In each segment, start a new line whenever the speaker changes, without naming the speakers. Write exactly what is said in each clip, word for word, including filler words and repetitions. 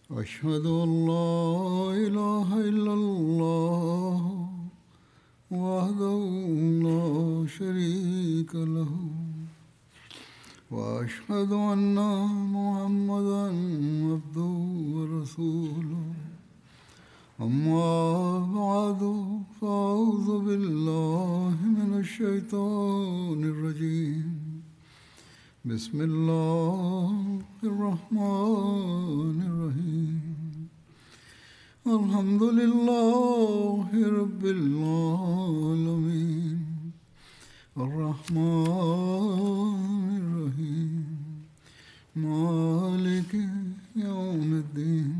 أشهد أن لا إله إلا الله وحده لا شريك له وأشهد أن محمدا عبده ورسوله أما بعد فأعوذ بالله من الشيطان الرجيم بسم الله الرحمن الرحيم الحمد لله رب العالمين الرحمن الرحيم مالك يوم الدين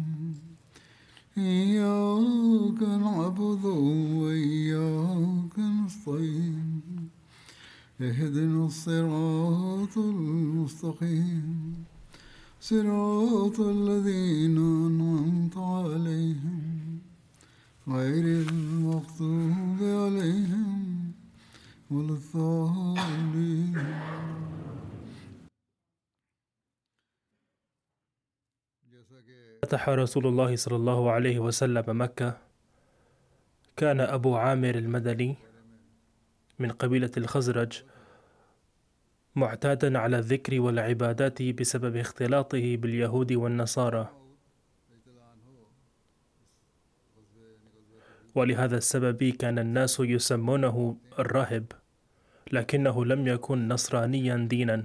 إياك نعبد وإياك نستعين اهدنا الصراط المستقيم صراط الذين أنعمت عليهم غير المغضوب عليهم ولا الضالين.
فتح رسول الله صلى الله عليه وسلم مكة. كان أبو عامر المدني من قبيلة الخزرج معتادا على الذكر والعبادات بسبب اختلاطه باليهود والنصارى، ولهذا السبب كان الناس يسمونه الراهب، لكنه لم يكن نصرانيا دينا.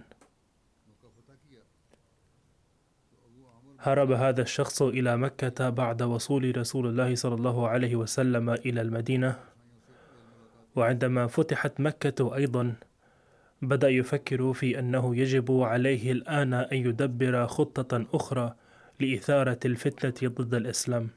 هرب هذا الشخص إلى مكة بعد وصول رسول الله صلى الله عليه وسلم إلى المدينة، وعندما فتحت مكة أيضا بدأ يفكر في أنه يجب عليه الآن أن يدبر خطة أخرى لإثارة الفتنة ضد الإسلام.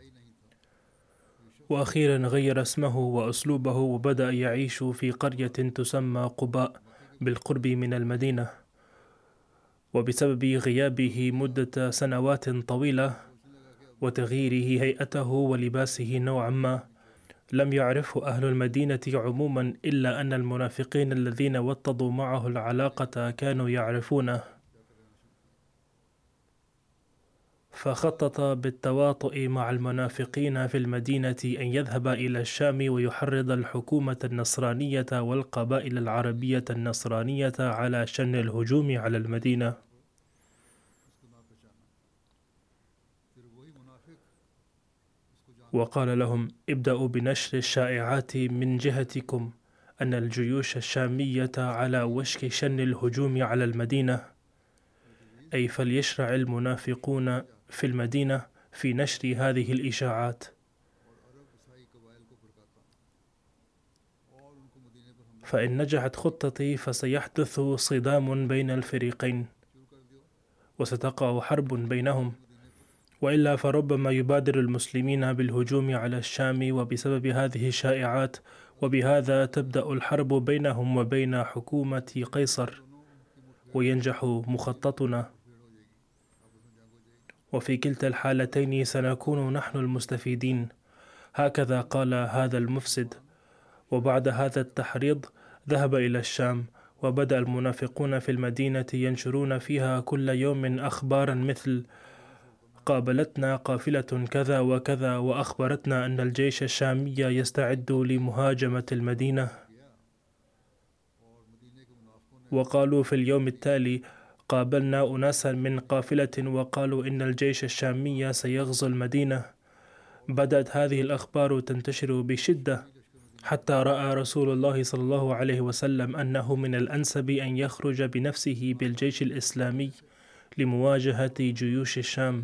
وأخيرا غير اسمه وأسلوبه وبدأ يعيش في قرية تسمى قباء بالقرب من المدينة. وبسبب غيابه مدة سنوات طويلة وتغييره هيئته ولباسه نوعا ما، لم يعرفه أهل المدينة عموما، إلا أن المنافقين الذين وطدوا معه العلاقة كانوا يعرفونه. فخطط بالتواطؤ مع المنافقين في المدينة أن يذهب إلى الشام ويحرض الحكومة النصرانية والقبائل العربية النصرانية على شن الهجوم على المدينة. وقال لهم: ابدأوا بنشر الشائعات من جهتكم أن الجيوش الشامية على وشك شن الهجوم على المدينة، أي فليشرع المنافقون في المدينة في نشر هذه الإشاعات. فإن نجحت خطتي فسيحدث صدام بين الفريقين وستقع حرب بينهم، وإلا فربما يبادر المسلمين بالهجوم على الشام وبسبب هذه الشائعات، وبهذا تبدأ الحرب بينهم وبين حكومة قيصر وينجح مخططنا، وفي كلتا الحالتين سنكون نحن المستفيدين. هكذا قال هذا المفسد. وبعد هذا التحريض ذهب إلى الشام، وبدأ المنافقون في المدينة ينشرون فيها كل يوم أخبارا مثل: قابلتنا قافلة كذا وكذا، وأخبرتنا أن الجيش الشامي يستعد لمهاجمة المدينة. وقالوا في اليوم التالي: قابلنا أناسا من قافلة وقالوا إن الجيش الشامي سيغزو المدينة. بدأت هذه الأخبار تنتشر بشدة، حتى رأى رسول الله صلى الله عليه وسلم أنه من الأنسب أن يخرج بنفسه بالجيش الإسلامي لمواجهة جيوش الشام.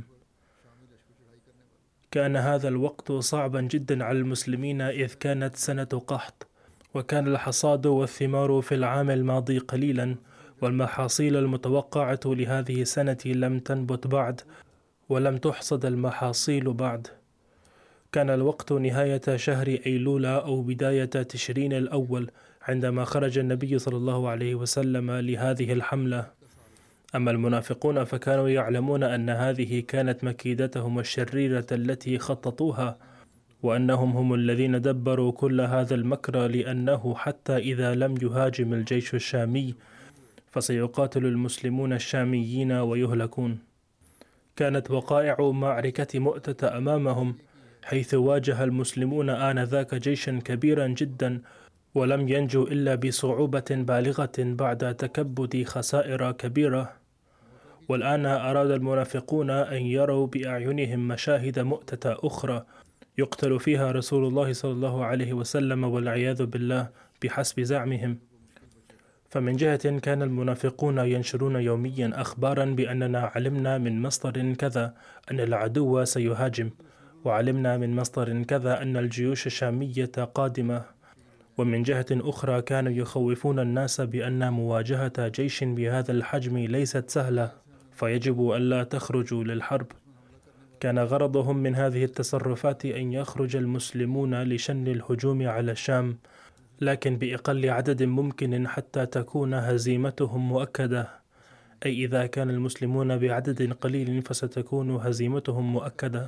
كان هذا الوقت صعبا جدا على المسلمين، إذ كانت سنة قحط، وكان الحصاد والثمار في العام الماضي قليلا، والمحاصيل المتوقعة لهذه السنة لم تنبت بعد، ولم تحصد المحاصيل بعد. كان الوقت نهاية شهر أيلول أو بداية تشرين الأول عندما خرج النبي صلى الله عليه وسلم لهذه الحملة. أما المنافقون فكانوا يعلمون أن هذه كانت مكيدتهم الشريرة التي خططوها، وأنهم هم الذين دبروا كل هذا المكر، لأنه حتى إذا لم يهاجم الجيش الشامي فسيقاتل المسلمون الشاميين ويهلكون. كانت وقائع معركة مؤتة أمامهم، حيث واجه المسلمون آنذاك جيشا كبيرا جدا، ولم ينجوا إلا بصعوبة بالغة بعد تكبد خسائر كبيرة. والآن أراد المنافقون أن يروا بأعينهم مشاهد مؤتة أخرى يقتل فيها رسول الله صلى الله عليه وسلم والعياذ بالله بحسب زعمهم. فمن جهة كان المنافقون ينشرون يوميا أخبارا بأننا علمنا من مصدر كذا أن العدو سيهاجم، وعلمنا من مصدر كذا أن الجيوش الشامية قادمة. ومن جهة أخرى كانوا يخوفون الناس بأن مواجهة جيش بهذا الحجم ليست سهلة، فيجب ألا تخرجوا للحرب. كان غرضهم من هذه التصرفات أن يخرج المسلمون لشن الهجوم على الشام، لكن بأقل عدد ممكن حتى تكون هزيمتهم مؤكدة، أي إذا كان المسلمون بعدد قليل فستكون هزيمتهم مؤكدة.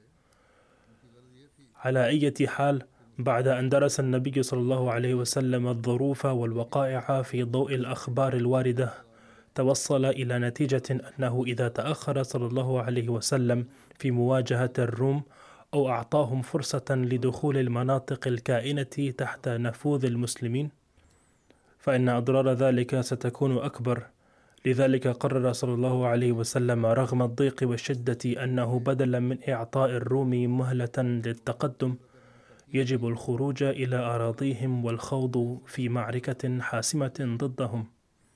على أي حال، بعد أن درس النبي صلى الله عليه وسلم الظروف والوقائع في ضوء الأخبار الواردة، توصل إلى نتيجة أنه إذا تأخر صلى الله عليه وسلم في مواجهة الروم أو أعطاهم فرصة لدخول المناطق الكائنة تحت نفوذ المسلمين، فإن أضرار ذلك ستكون أكبر. لذلك قرر صلى الله عليه وسلم رغم الضيق والشدة أنه بدلا من إعطاء الروم مهلة للتقدم، يجب الخروج إلى أراضيهم والخوض في معركة حاسمة ضدهم.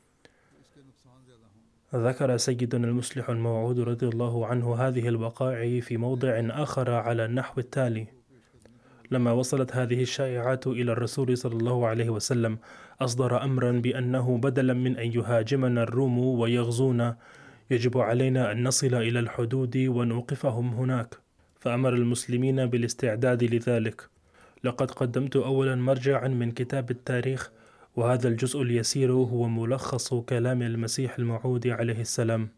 ذكر سيدنا المصلح الموعود رضي الله عنه هذه الوقائع في موضع آخر على النحو التالي: لما وصلت هذه الشائعات إلى الرسول صلى الله عليه وسلم، أصدر أمرا بأنه بدلا من أن يهاجمنا الروم ويغزونا، يجب علينا أن نصل إلى الحدود ونوقفهم هناك. فأمر المسلمين بالاستعداد لذلك. لقد قدمت أولا مرجعا من كتاب التاريخ، وهذا الجزء اليسير هو ملخص كلام المسيح الموعود عليه السلام.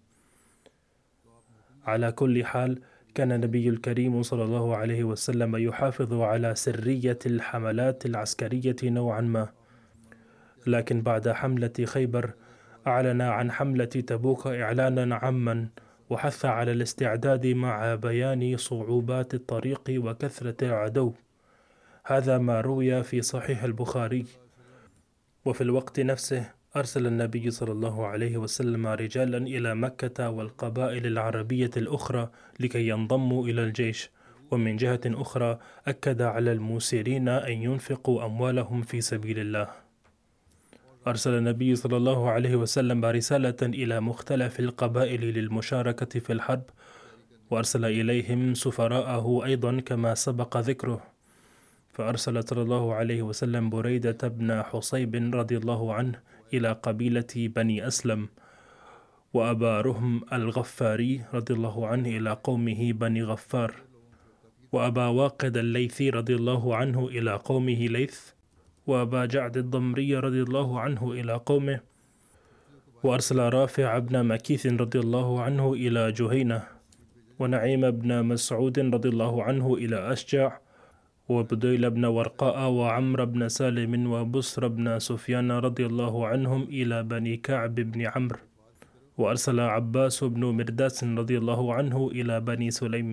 على كل حال، كان النبي الكريم صلى الله عليه وسلم يحافظ على سرية الحملات العسكرية نوعا ما، لكن بعد حملة خيبر أعلن عن حملة تبوك إعلانا عاما، وحث على الاستعداد مع بيان صعوبات الطريق وكثرة العدو. هذا ما روي في صحيح البخاري. وفي الوقت نفسه أرسل النبي صلى الله عليه وسلم رجالا إلى مكة والقبائل العربية الأخرى لكي ينضموا إلى الجيش. ومن جهة أخرى أكد على الموسرين أن ينفقوا أموالهم في سبيل الله. أرسل النبي صلى الله عليه وسلم رسالة إلى مختلف القبائل للمشاركة في الحرب، وأرسل إليهم سفراءه أيضا كما سبق ذكره. فأرسل صلى الله عليه وسلم بريدة بن حصيب رضي الله عنه إلى قبيلة بني أسلم، وأبا رهم الغفاري رضي الله عنه إلى قومه بني غفار، وأبا واقد الليثي رضي الله عنه إلى قومه ليث، وأبا جعد الضمري رضي الله عنه إلى قومه، وأرسل رافع بن مكيث رضي الله عنه إلى جهينة، ونعيم بن مسعود رضي الله عنه إلى أشجع، وبديل بن ورقاء وعمر بن سالم وبصر بن سفيان رضي الله عنهم إلى بني كعب بن عمرو، وأرسل عباس بن مرداس رضي الله عنه إلى بني سليم.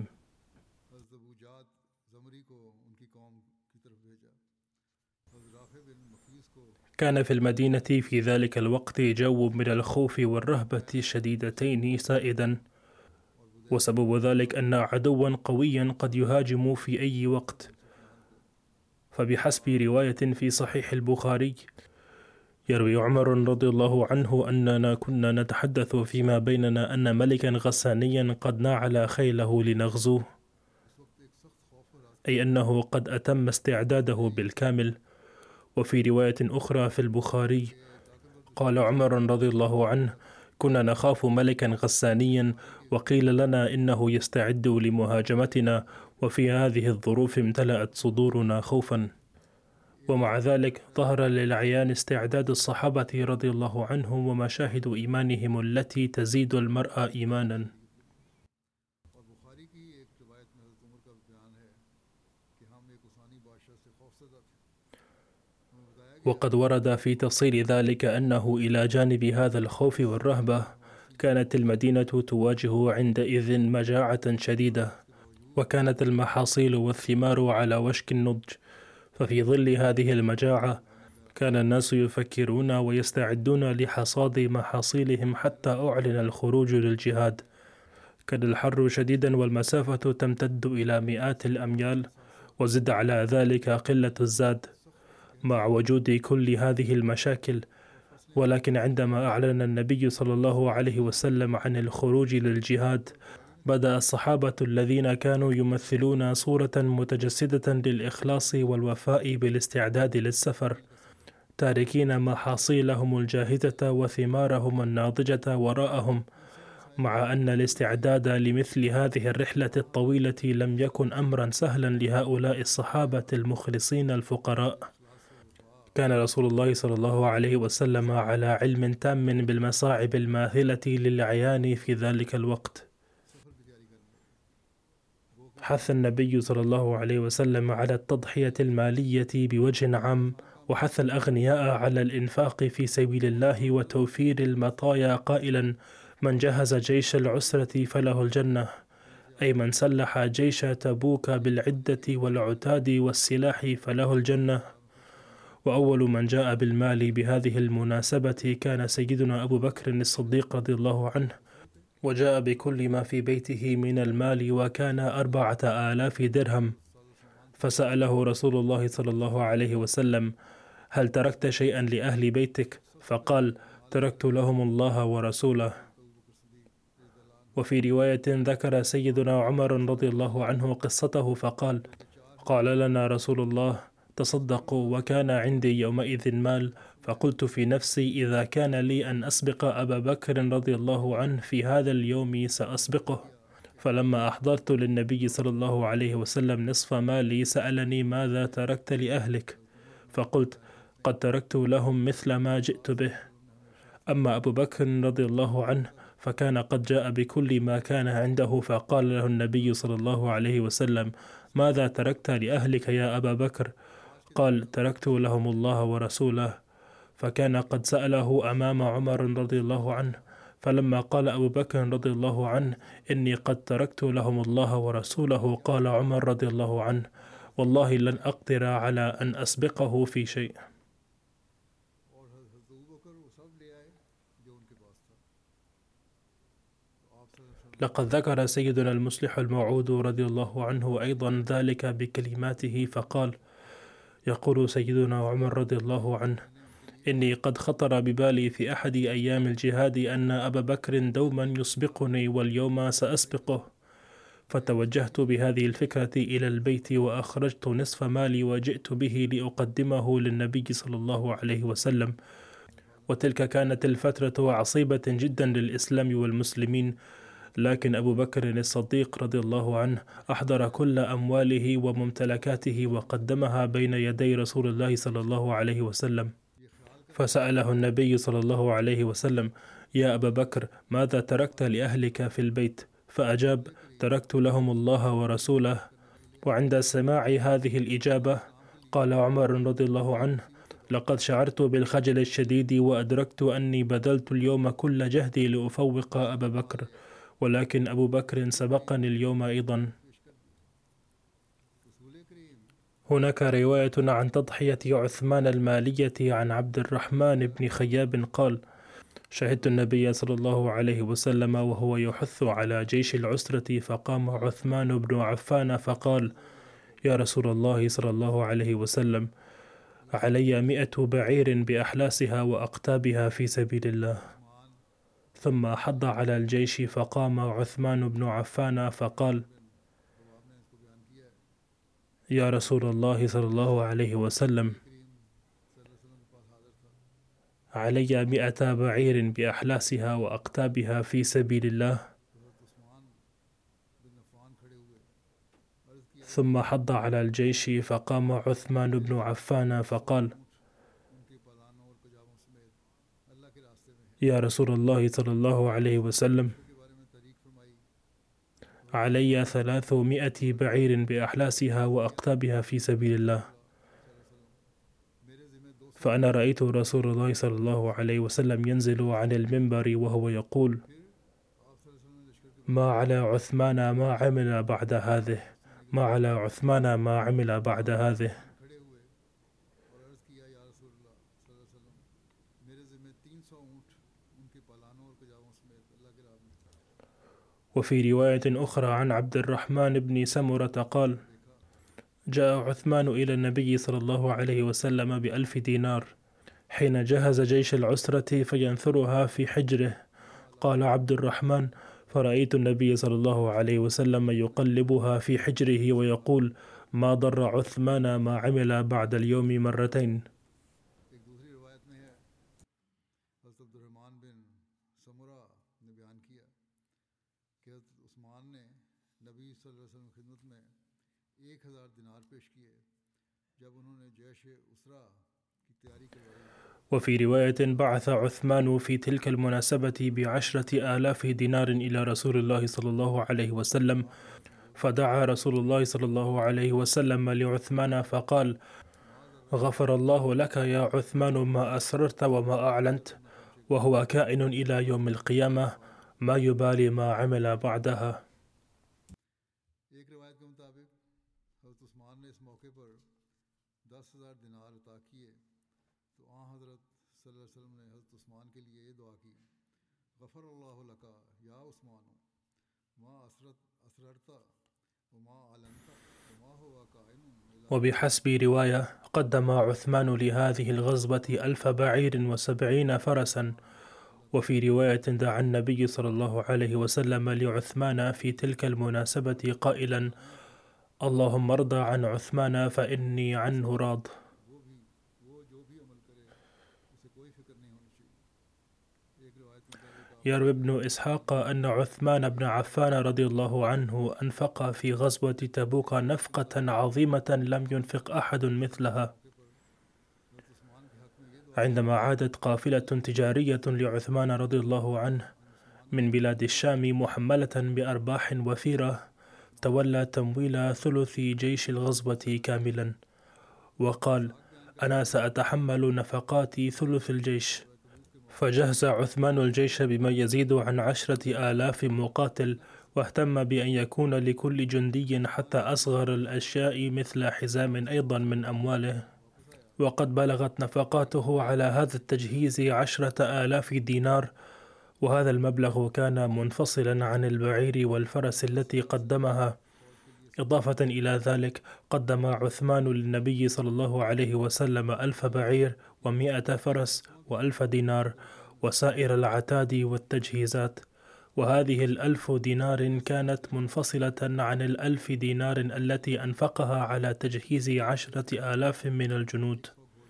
كان في المدينة في ذلك الوقت جو من الخوف والرهبة الشديدتين سائدا، وسبب ذلك أن عدوا قويا قد يهاجم في أي وقت. فبحسب رواية في صحيح البخاري، يروي عمر رضي الله عنه أننا كنا نتحدث فيما بيننا أن ملكا غسانيا قد ناعل خيله لنغزوه، أي أنه قد أتم استعداده بالكامل. وفي رواية أخرى في البخاري قال عمر رضي الله عنه: كنا نخاف ملكا غسانيا، وقيل لنا إنه يستعد لمهاجمتنا، وفي هذه الظروف امتلأت صدورنا خوفا. ومع ذلك ظهر للعيان استعداد الصحابة رضي الله عنهم ومشاهد إيمانهم التي تزيد المرء إيمانا. وقد ورد في تفصيل ذلك أنه إلى جانب هذا الخوف والرهبة كانت المدينة تواجه عندئذ مجاعة شديدة، وكانت المحاصيل والثمار على وشك النضج. ففي ظل هذه المجاعة كان الناس يفكرون ويستعدون لحصاد محاصيلهم حتى أعلن الخروج للجهاد. كان الحر شديدا والمسافة تمتد إلى مئات الأميال، وزد على ذلك قلة الزاد. مع وجود كل هذه المشاكل، ولكن عندما أعلن النبي صلى الله عليه وسلم عن الخروج للجهاد، بدأ الصحابة الذين كانوا يمثلون صورة متجسدة للإخلاص والوفاء بالاستعداد للسفر، تاركين محاصيلهم الجاهزة وثمارهم الناضجة وراءهم، مع أن الاستعداد لمثل هذه الرحلة الطويلة لم يكن أمرا سهلا لهؤلاء الصحابة المخلصين الفقراء. كان رسول الله صلى الله عليه وسلم على علم تام بالمصاعب الماثلة للعيان في ذلك الوقت. حث النبي صلى الله عليه وسلم على التضحية المالية بوجه عام، وحث الأغنياء على الإنفاق في سبيل الله وتوفير المطايا قائلا: من جهز جيش العسرة فله الجنة، أي من سلح جيش تبوك بالعدة والعتاد والسلاح فله الجنة. وأول من جاء بالمال بهذه المناسبة كان سيدنا أبو بكر الصديق رضي الله عنه، وجاء بكل ما في بيته من المال، وكان أربعة آلاف درهم. فسأله رسول الله صلى الله عليه وسلم: هل تركت شيئا لأهل بيتك؟ فقال: تركت لهم الله ورسوله. وفي رواية ذكر سيدنا عمر رضي الله عنه قصته فقال: قال لنا رسول الله: تصدقوا، وكان عندي يومئذ مال، فقلت في نفسي: إذا كان لي أن أسبق أبا بكر رضي الله عنه في هذا اليوم سأسبقه. فلما أحضرت للنبي صلى الله عليه وسلم نصف مالي سألني: ماذا تركت لأهلك؟ فقلت: قد تركت لهم مثل ما جئت به. أما أبو بكر رضي الله عنه فكان قد جاء بكل ما كان عنده، فقال له النبي صلى الله عليه وسلم: ماذا تركت لأهلك يا أبا بكر؟ قال: تركت لهم الله ورسوله. فكان قد سأله أمام عمر رضي الله عنه، فلما قال أبو بكر رضي الله عنه: إني قد تركت لهم الله ورسوله، قال عمر رضي الله عنه: والله لن أقدر على أن أسبقه في شيء. لقد ذكر سيدنا المصلح الموعود رضي الله عنه أيضا ذلك بكلماته فقال: يقول سيدنا عمر رضي الله عنه: إني قد خطر ببالي في أحد أيام الجهاد أن أبا بكر دوما يسبقني واليوم سأسبقه، فتوجهت بهذه الفكرة إلى البيت وأخرجت نصف مالي وجئت به لأقدمه للنبي صلى الله عليه وسلم. وتلك كانت الفترة عصيبة جدا للإسلام والمسلمين، لكن أبو بكر الصديق رضي الله عنه أحضر كل أمواله وممتلكاته وقدمها بين يدي رسول الله صلى الله عليه وسلم. فسأله النبي صلى الله عليه وسلم: يا أبا بكر، ماذا تركت لأهلك في البيت؟ فأجاب: تركت لهم الله ورسوله. وعند سماع هذه الإجابة قال عمر رضي الله عنه: لقد شعرت بالخجل الشديد، وأدركت أني بذلت اليوم كل جهدي لأفوق أبا بكر، ولكن أبو بكر سبقني اليوم أيضا. هناك رواية عن تضحية عثمان المالية عن عبد الرحمن بن خياب قال: شهدت النبي صلى الله عليه وسلم وهو يحث على جيش العسرة، فقام عثمان بن عفان فقال: يا رسول الله صلى الله عليه وسلم، علي مئة بعير بأحلاسها وأقتابها في سبيل الله. ثم حض على الجيش، فقام عثمان بن عفان فقال: يا رسول الله صلى الله عليه وسلم، علي مئة بعير بأحلاسها وأقتابها في سبيل الله. ثم حض على الجيش، فقام عثمان بن عفان فقال: يا رسول الله صلى الله عليه وسلم، علي ثلاثمائة بعير بأحلاسها وأقتابها في سبيل الله. فأنا رأيت رسول الله صلى الله عليه وسلم ينزل عن المنبر وهو يقول: ما على عثمان ما عمل بعد هذه ما على عثمان ما عمل بعد هذه. وفي رواية أخرى عن عبد الرحمن بن سمرة قال: جاء عثمان إلى النبي صلى الله عليه وسلم بألف دينار حين جهز جيش العسرة فينثرها في حجره. قال عبد الرحمن: فرأيت النبي صلى الله عليه وسلم يقلبها في حجره ويقول: ما ضر عثمان ما عمل بعد اليوم مرتين. وفي رواية بعث عثمان في تلك المناسبة بعشرة آلاف دينار إلى رسول الله صلى الله عليه وسلم، فدعا رسول الله صلى الله عليه وسلم لعثمان فقال: غفر الله لك يا عثمان ما أسررت وما أعلنت، وهو كائن إلى يوم القيامة، ما يبالي ما عمل بعدها. وبحسب رواية قدم عثمان لهذه الغزوة ألف بعير وسبعين فرسا. وفي رواية دعا النبي صلى الله عليه وسلم لعثمان في تلك المناسبة قائلا: اللهم ارض عن عثمان فإني عنه راض. يروي ابن إسحاق أن عثمان بن عفان رضي الله عنه أنفق في غزوة تبوك نفقة عظيمة لم ينفق أحد مثلها. عندما عادت قافلة تجارية لعثمان رضي الله عنه من بلاد الشام محملة بأرباح وفيرة، تولى تمويل ثلث جيش الغزوة كاملا، وقال: أنا سأتحمل نفقات ثلث الجيش. فجهز عثمان الجيش بما يزيد عن عشرة آلاف مقاتل، واهتم بأن يكون لكل جندي حتى أصغر الأشياء مثل حزام أيضا من أمواله، وقد بلغت نفقاته على هذا التجهيز عشرة آلاف دينار، وهذا المبلغ كان منفصلا عن البعير والفرس التي قدمها. إضافة إلى ذلك قدم عثمان للنبي صلى الله عليه وسلم ألف بعير ومائة فرس وألف دينار وسائر العتاد والتجهيزات، وهذه الألف دينار كانت منفصلة عن الألف دينار التي أنفقها على تجهيز عشرة آلاف من الجنود.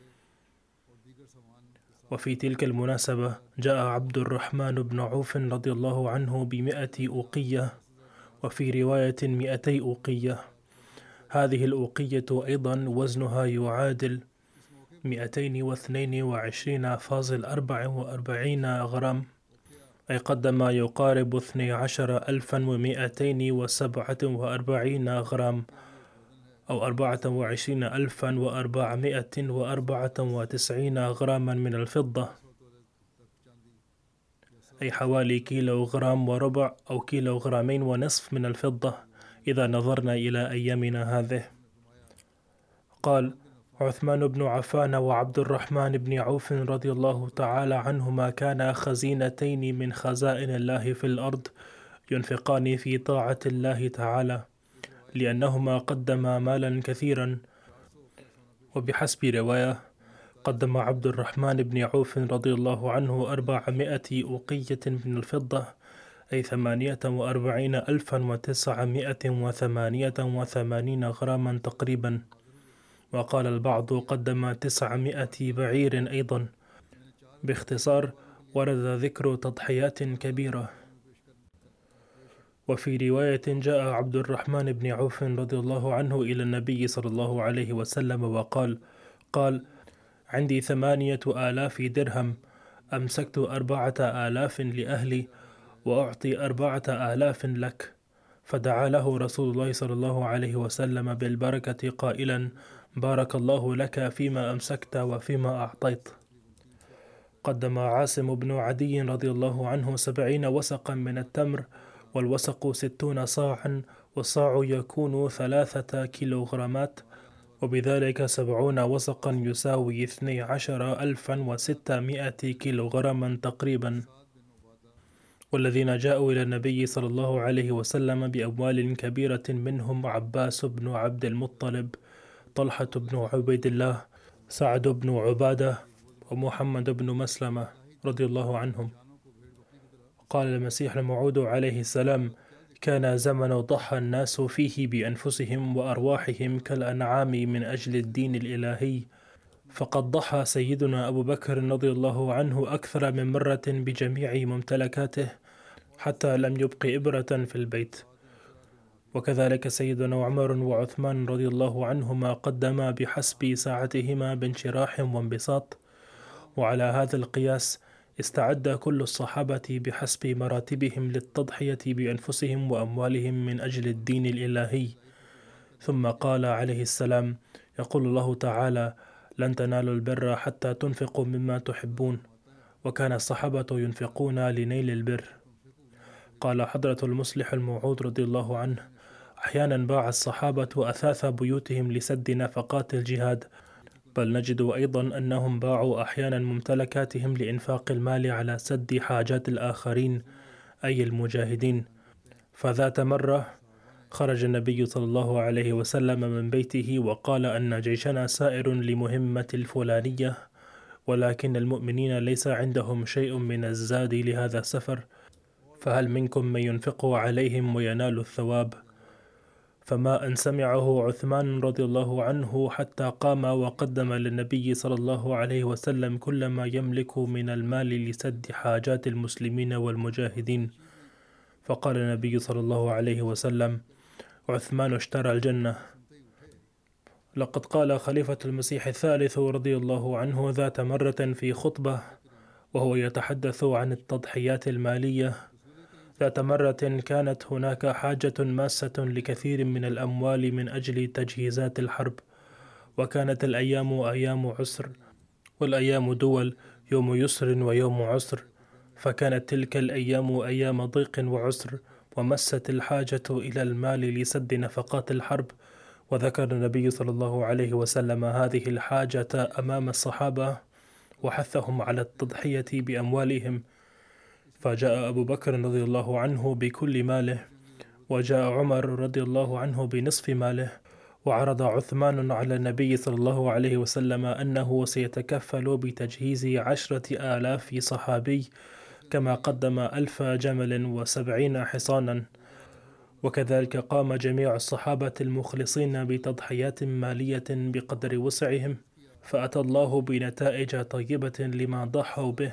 وفي تلك المناسبة جاء عبد الرحمن بن عوف رضي الله عنه بمئة أوقية، وفي رواية مئتي أوقية. هذه الأوقية أيضا وزنها يعادل مئتين واثنين وعشرين فاصل أربع وأربعين غرام، أي قدم ما يقارب اثني عشر ألفا ومئتين وسبعة وأربعين غرام، أو أربعة وعشرين ألفا وأربعمائة وأربعة وتسعين غراما من الفضة، أي حوالي كيلو غرام وربع أو كيلو غرامين ونصف من الفضة إذا نظرنا إلى أيامنا هذه. قال عثمان بن عفان وعبد الرحمن بن عوف رضي الله تعالى عنهما كانا خزينتين من خزائن الله في الأرض ينفقان في طاعة الله تعالى، لأنهما قدما مالا كثيرا. وبحسب رواية قدم عبد الرحمن بن عوف رضي الله عنه أربعمائة أوقية من الفضة، أي ثمانية وأربعين ألفا وتسعمائة وثمانية وثمانين غراما تقريبا. وقال البعض قدم تسعمائة بعير أيضا. باختصار ورد ذكر تضحيات كبيرة. وفي رواية جاء عبد الرحمن بن عوف رضي الله عنه إلى النبي صلى الله عليه وسلم وقال قال عندي ثمانية آلاف درهم، أمسكت أربعة آلاف لأهلي وأعطي أربعة آلاف لك. فدعا له رسول الله صلى الله عليه وسلم بالبركة قائلا: بارك الله لك فيما أمسكت وفيما أعطيت. قدم عاصم بن عدي رضي الله عنه سبعين وسقا من التمر، والوسق ستون صاعا، والصاع يكون ثلاثة كيلوغرامات، وبذلك سبعون وسقا يساوي اثني عشر ألفا وستمائة كيلوغراما تقريبا. والذين جاءوا إلى النبي صلى الله عليه وسلم بأموال كبيرة منهم عباس بن عبد المطلب، طلحة بن عبيد الله، سعد بن عبادة، ومحمد بن مسلمة رضي الله عنهم. قال المسيح الموعود عليه السلام: كان زمن ضحى الناس فيه بأنفسهم وأرواحهم كالأنعام من أجل الدين الإلهي، فقد ضحى سيدنا أبو بكر رضي الله عنه أكثر من مرة بجميع ممتلكاته حتى لم يبق إبرة في البيت. وكذلك سيدنا عمر وعثمان رضي الله عنهما قدما بحسب ساعتهما بانشراح وانبساط. وعلى هذا القياس استعد كل الصحابة بحسب مراتبهم للتضحية بأنفسهم وأموالهم من أجل الدين الإلهي. ثم قال عليه السلام: يقول الله تعالى: لن تنالوا البر حتى تنفقوا مما تحبون. وكان الصحابة ينفقون لنيل البر. قال حضرة المصلح الموعود رضي الله عنه: أحيانا باع الصحابة أثاث بيوتهم لسد نفقات الجهاد، بل نجد أيضا أنهم باعوا أحيانا ممتلكاتهم لإنفاق المال على سد حاجات الآخرين، أي المجاهدين. فذات مرة خرج النبي صلى الله عليه وسلم من بيته وقال أن جيشنا سائر لمهمة الفلانية، ولكن المؤمنين ليس عندهم شيء من الزاد لهذا السفر، فهل منكم من ينفق عليهم وينال الثواب؟ فما أن سمعه عثمان رضي الله عنه حتى قام وقدم للنبي صلى الله عليه وسلم كل ما يملك من المال لسد حاجات المسلمين والمجاهدين. فقال النبي صلى الله عليه وسلم: عثمان اشترى الجنة. لقد قال خليفة المسيح الثالث رضي الله عنه ذات مرة في خطبة وهو يتحدث عن التضحيات المالية: ذات مرة كانت هناك حاجة ماسة لكثير من الأموال من أجل تجهيزات الحرب، وكانت الأيام أيام عسر، والأيام دول، يوم يسر ويوم عسر، فكانت تلك الأيام أيام ضيق وعسر، ومست الحاجة إلى المال لسد نفقات الحرب. وذكر النبي صلى الله عليه وسلم هذه الحاجة أمام الصحابة وحثهم على التضحية بأموالهم، فجاء أبو بكر رضي الله عنه بكل ماله، وجاء عمر رضي الله عنه بنصف ماله، وعرض عثمان على النبي صلى الله عليه وسلم أنه سيتكفل بتجهيز عشرة آلاف صحابي، كما قدم ألف جمل وسبعين حصانا. وكذلك قام جميع الصحابة المخلصين بتضحيات مالية بقدر وسعهم، فأتى الله بنتائج طيبة لما ضحوا به.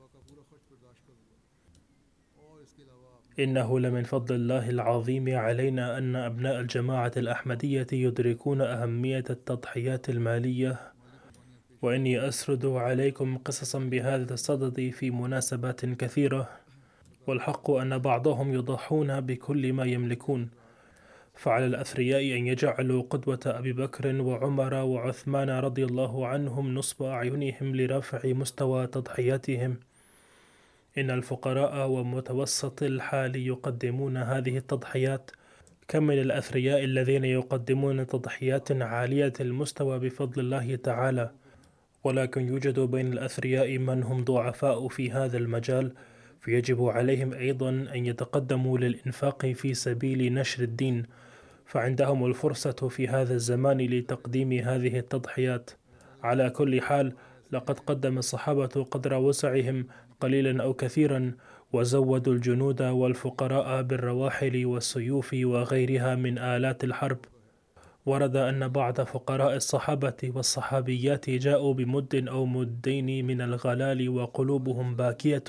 إنه لمن فضل الله العظيم علينا أن أبناء الجماعة الأحمدية يدركون أهمية التضحيات المالية، وإني أسرد عليكم قصصا بهذا الصدد في مناسبات كثيرة، والحق أن بعضهم يضحون بكل ما يملكون. فعلى الأثرياء أن يجعلوا قدوة أبي بكر وعمر وعثمان رضي الله عنهم نصب أعينهم لرفع مستوى تضحياتهم. إن الفقراء ومتوسط الحال يقدمون هذه التضحيات، كم من الأثرياء الذين يقدمون تضحيات عالية المستوى بفضل الله تعالى، ولكن يوجد بين الأثرياء من هم ضعفاء في هذا المجال، فيجب عليهم أيضا أن يتقدموا للإنفاق في سبيل نشر الدين، فعندهم الفرصة في هذا الزمان لتقديم هذه التضحيات. على كل حال، لقد قدم الصحابة قدر وسعهم قليلا أو كثيرا، وزودوا الجنود والفقراء بالرواحل والسيوف وغيرها من آلات الحرب. ورد أن بعض فقراء الصحابة والصحابيات جاءوا بمد أو مدين من الغلال وقلوبهم باكية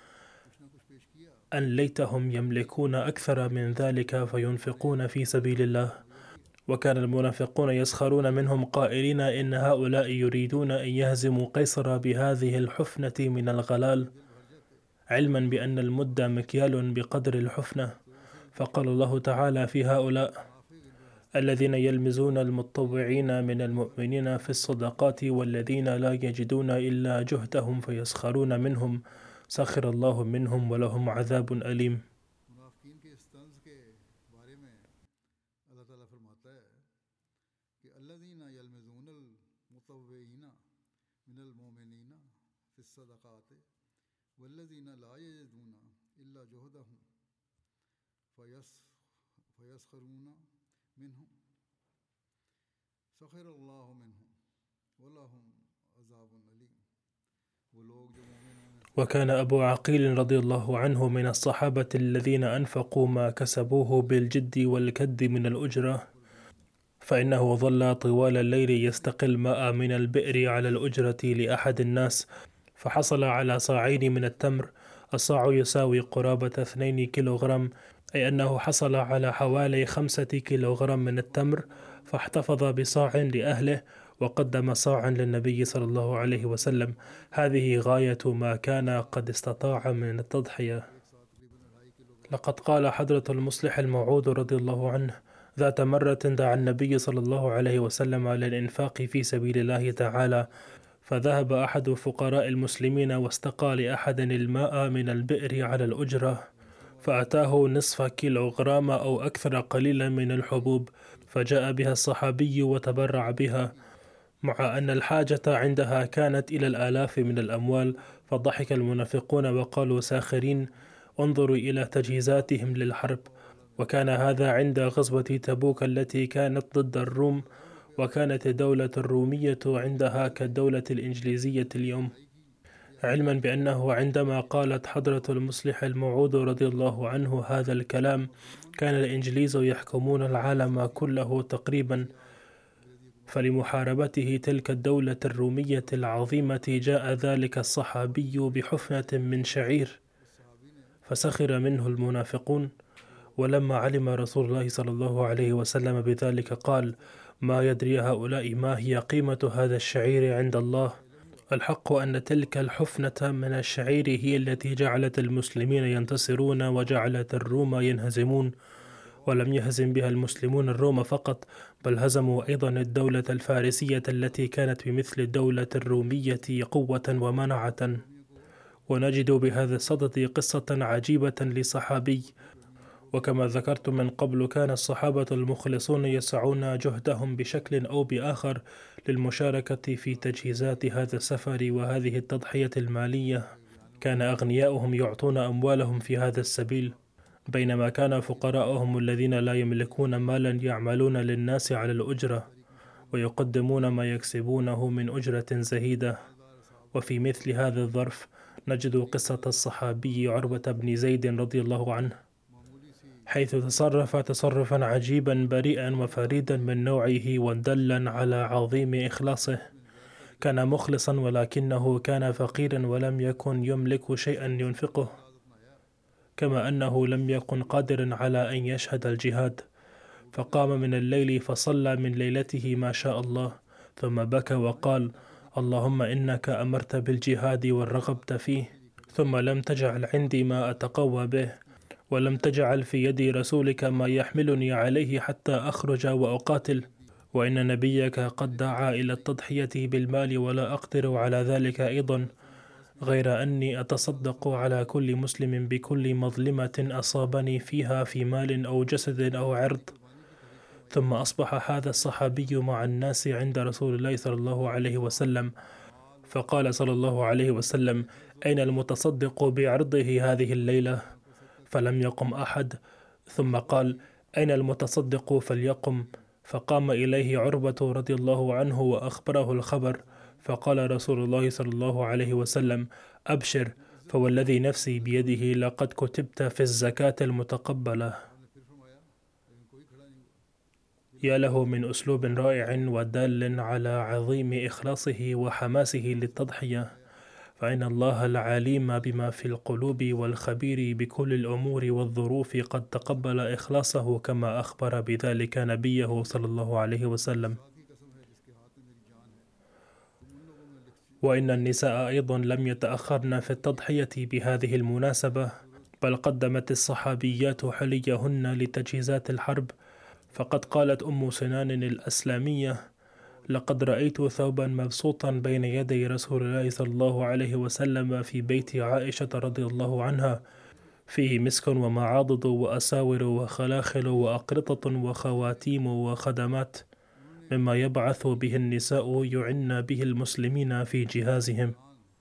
أن ليتهم يملكون أكثر من ذلك فينفقون في سبيل الله. وكان المنافقون يسخرون منهم قائلين إن هؤلاء يريدون أن يهزموا قيصر بهذه الحفنة من الغلال، علما بأن المد مكيال بقدر الحفنة. فقال الله تعالى في هؤلاء: الذين يلمزون المتطوعين من المؤمنين في الصدقات والذين لا يجدون إلا جهدهم فيسخرون منهم، سخر الله منهم ولهم عذاب أليم.
اللہ تعالیٰ فرماتا ہے کہ الذین یلمزون المطوعین من المؤمنین فی الصدقات والذین لا یجدون الا جہدهم فیسخرون منهم سخر اللہ منهم ولهم عذاب علیم.
وكان أبو عقيل رضي الله عنه من الصحابة الذين أنفقوا ما كسبوه بالجد والكد من الأجرة، فإنه ظل طوال الليل يستقل ماء من البئر على الأجرة لأحد الناس، فحصل على صاعين من التمر. الصاع يساوي قرابة اثنين كيلوغرام، أي أنه حصل على حوالي خمسة كيلوغرام من التمر، فاحتفظ بصاع لأهله وقدم صاعا للنبي صلى الله عليه وسلم. هذه غاية ما كان قد استطاع من التضحية. لقد قال حضرة المصلح الموعود رضي الله عنه: ذات مرة دعا النبي صلى الله عليه وسلم على الإنفاق في سبيل الله تعالى، فذهب أحد فقراء المسلمين واستقى لأحد الماء من البئر على الأجرة، فأتاه نصف كيلوغرام أو أكثر قليلا من الحبوب، فجاء بها الصحابي وتبرع بها، مع أن الحاجة عندها كانت إلى الآلاف من الأموال. فضحك المنافقون وقالوا ساخرين: انظروا إلى تجهيزاتهم للحرب. وكان هذا عند غزوة تبوك التي كانت ضد الروم، وكانت الدولة الرومية عندها كالدولة الإنجليزية اليوم، علما بأنه عندما قالت حضرة المصلح الموعود رضي الله عنه هذا الكلام كان الإنجليز يحكمون العالم كله تقريبا، فلمحاربته تلك الدولة الرومية العظيمة جاء ذلك الصحابي بحفنة من شعير، فسخر منه المنافقون. ولما علم رسول الله صلى الله عليه وسلم بذلك قال: ما يدري هؤلاء ما هي قيمة هذا الشعير عند الله. الحق أن تلك الحفنة من الشعير هي التي جعلت المسلمين ينتصرون وجعلت الروم ينهزمون، ولم يهزم بها المسلمون الروم فقط، بل هزموا أيضا الدولة الفارسية التي كانت بمثل الدولة الرومية قوة ومنعة. ونجد بهذا الصدد قصة عجيبة لصحابي. وكما ذكرت من قبل كان الصحابة المخلصون يسعون جهدهم بشكل أو بآخر للمشاركة في تجهيزات هذا السفر وهذه التضحية المالية. كان أغنياؤهم يعطون أموالهم في هذا السبيل، بينما كان فقراءهم الذين لا يملكون مالا يعملون للناس على الأجرة ويقدمون ما يكسبونه من أجرة زهيدة. وفي مثل هذا الظرف نجد قصة الصحابي عروة بن زيد رضي الله عنه، حيث تصرف تصرفا عجيبا بريئا وفريدا من نوعه ودلا على عظيم إخلاصه. كان مخلصا ولكنه كان فقيرا ولم يكن يملك شيئا ينفقه، كما أنه لم يكن قادرا على أن يشهد الجهاد، فقام من الليل فصلى من ليلته ما شاء الله، ثم بكى وقال: اللهم إنك أمرت بالجهاد ورغبت فيه، ثم لم تجعل عندي ما أتقوى به، ولم تجعل في يد رسولك ما يحملني عليه حتى أخرج وأقاتل، وإن نبيك قد دعا إلى التضحية بالمال ولا أقدر على ذلك أيضا، غير أني أتصدق على كل مسلم بكل مظلمة أصابني فيها في مال أو جسد أو عرض. ثم أصبح هذا الصحابي مع الناس عند رسول الله صلى الله عليه وسلم، فقال صلى الله عليه وسلم: أين المتصدق بعرضه هذه الليلة؟ فلم يقم أحد. ثم قال: أين المتصدق فليقم؟ فقام إليه عروة رضي الله عنه وأخبره الخبر، فقال رسول الله صلى الله عليه وسلم: أبشر، فوالذي نفسي بيده لقد كتبت في الزكاة المتقبلة. يا له من أسلوب رائع ودال على عظيم إخلاصه وحماسه للتضحية، فإن الله العليم بما في القلوب والخبير بكل الأمور والظروف قد تقبل إخلاصه كما أخبر بذلك نبيه صلى الله عليه وسلم. وإن النساء أيضا لم يتأخرن في التضحية بهذه المناسبة، بل قدمت الصحابيات حليهن لتجهيزات الحرب. فقد قالت أم سنان الأسلامية: لقد رأيت ثوبا مبسوطا بين يدي رسول الله صلى الله عليه وسلم في بيت عائشة رضي الله عنها، فيه مسك ومعاضد وأساور وخلاخل وأقرطة وخواتيم وخدمات، مما يبعث به النساء يعن به المسلمين في جهازهم.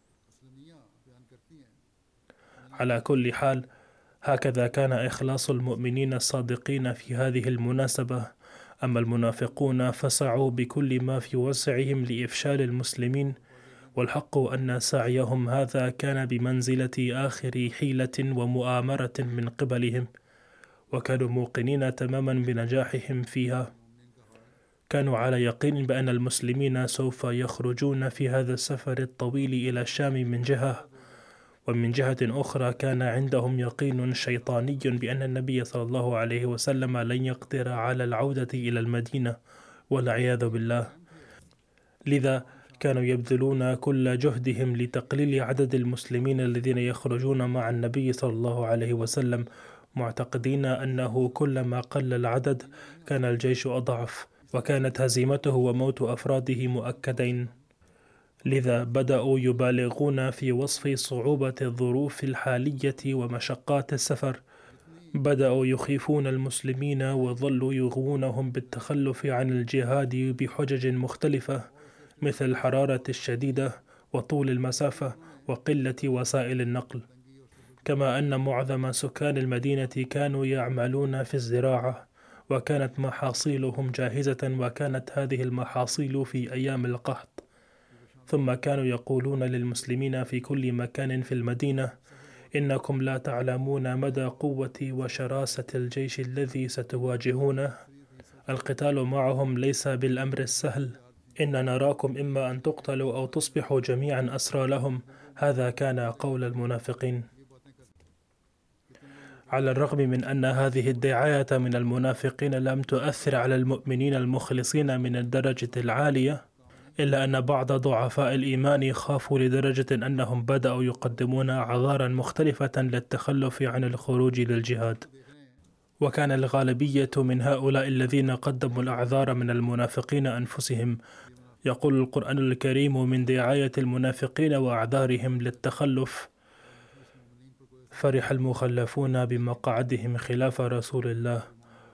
على كل حال، هكذا كان إخلاص المؤمنين الصادقين في هذه المناسبة. أما المنافقون فسعوا بكل ما في وسعهم لإفشال المسلمين، والحق أن سعيهم هذا كان بمنزلة آخر حيلة ومؤامرة من قبلهم، وكانوا موقنين تماما بنجاحهم فيها. كانوا على يقين بأن المسلمين سوف يخرجون في هذا السفر الطويل إلى الشام من جهة، ومن جهة أخرى كان عندهم يقين شيطاني بأن النبي صلى الله عليه وسلم لن يقدر على العودة إلى المدينة والعياذ بالله. لذا كانوا يبذلون كل جهدهم لتقليل عدد المسلمين الذين يخرجون مع النبي صلى الله عليه وسلم، معتقدين أنه كلما قل العدد كان الجيش أضعف، وكانت هزيمته وموت أفراده مؤكدين. لذا بدأوا يبالغون في وصف صعوبة الظروف الحالية ومشقات السفر. بدأوا يخيفون المسلمين وظلوا يغوونهم بالتخلف عن الجهاد بحجج مختلفة، مثل الحرارة الشديدة وطول المسافة وقلة وسائل النقل. كما أن معظم سكان المدينة كانوا يعملون في الزراعة، وكانت محاصيلهم جاهزة، وكانت هذه المحاصيل في أيام القحط. ثم كانوا يقولون للمسلمين في كل مكان في المدينة: إنكم لا تعلمون مدى قوة وشراسة الجيش الذي ستواجهونه. القتال معهم ليس بالأمر السهل. إن نراكم إما أن تقتلوا أو تصبحوا جميعا أسرى لهم. هذا كان قول المنافقين. على الرغم من أن هذه الدعاية من المنافقين لم تؤثر على المؤمنين المخلصين من الدرجة العالية، إلا أن بعض ضعفاء الإيمان خافوا لدرجة أنهم بدأوا يقدمون أعذارا مختلفة للتخلف عن الخروج للجهاد. وكان الغالبية من هؤلاء الذين قدموا الأعذار من المنافقين أنفسهم. يقول القرآن الكريم من دعاية المنافقين وأعذارهم للتخلف: فرح المخلفون بمقعدهم خلاف رسول الله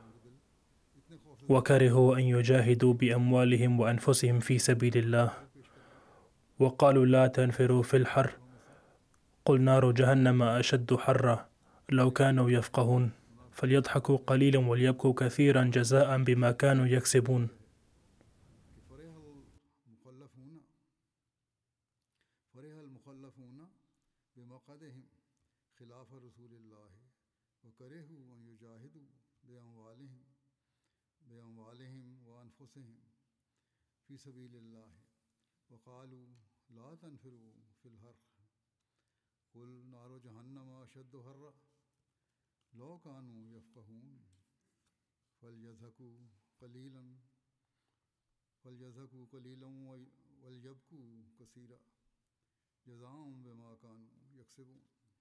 وكرهوا أن يجاهدوا بأموالهم وأنفسهم في سبيل الله، وقالوا لا تنفروا في الحر، قل نار جهنم أشد حرا لو كانوا يفقهون، فليضحكوا قليلا وليبكوا كثيرا جزاء بما كانوا يكسبون.
في سبيل الله وقالوا لا تنفروا في الحر قل نار جهنم أشد حرا لو كانوا يفقهون فليضحكوا قليلا فليضحكوا قليلا وليبكوا كثيرا جزاء بما كانوا يكسبون.